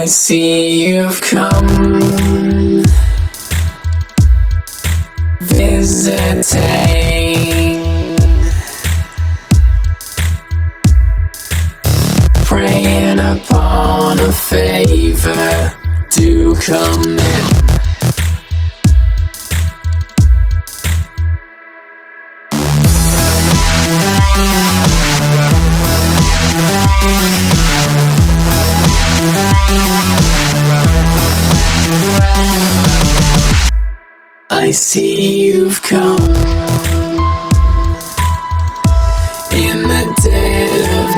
see you've come visiting, praying upon a favor to come in. I see you've come in the dead of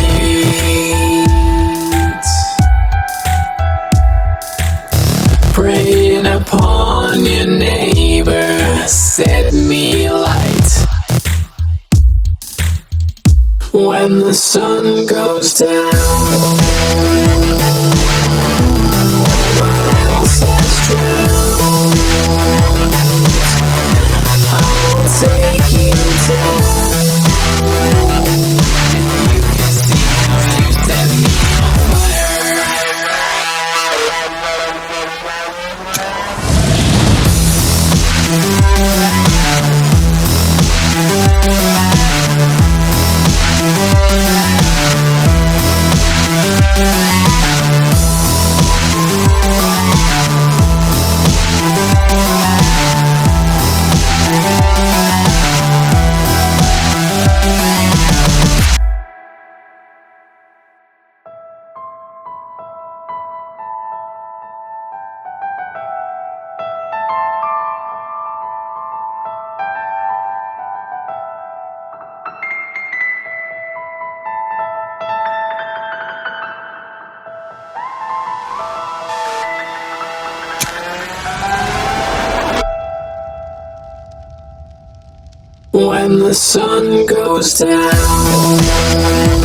night, praying upon your neighbor, set me light. When the sun goes down, take you down, and you can see how you set me on fire. When the sun goes down,